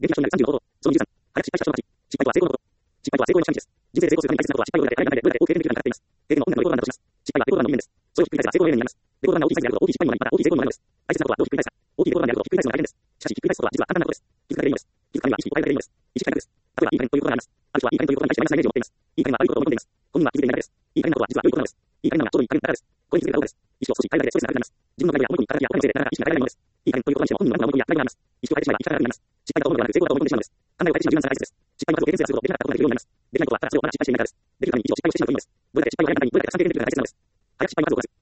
現金135ほど。その23。早く失敗した人の勝ち。失敗とは成功のこと。失敗とは成功の近道です。人生で成功するために大切なことは失敗を裏であらゆる場面でどれだけ多く経験できるかにかかっています。経験の本来のレコードランだとします。失敗はレコードランの人間です。それをひっくり返せば成功の例年になります。レコードランが大きいサイズであると大きい失敗にもなり、また大きい成功にもなるのです。大切なことはどうひっくり返すか。大きいレコードランであるとひっくり返すのが大変です。しかしひっくり返すことは実は簡単なことです。気づかれるのです。気づかれるには意識を変えられるのです。意識改革です。例えばいい加減ということがあります。ある人はいい加減ということに対してマイナスなイメージを持っています。いい加減は悪いことを思い込んでいます。本人は気づいていないだけです。いい加減なことは実は良いことなのです。いい加減なのがちょうどいい加減だからです。これに気づけたからです。意識を少し変えるだけでストレスがなくなります。自分の考えや思い込み、形や他のせいでなかなか意識が変えられないのです。いい加減ということにしても本人の思い込みや考えがなります。意識を変えてしまえば生き方がなくなります。失敗だと思うのではなく成功だと思い込んでしまうのです。考えを変えてしまう柔軟さが大切です。失敗の数を経験すればするほどできなかったことができるようになります。できないことはただそれをまだ失敗していないからです。できるために一度失敗をしてしまうといいのです。どれだけ失敗をやめたりどれだけたくさん経験できるかが大切なのです。早く失敗の数をこなす。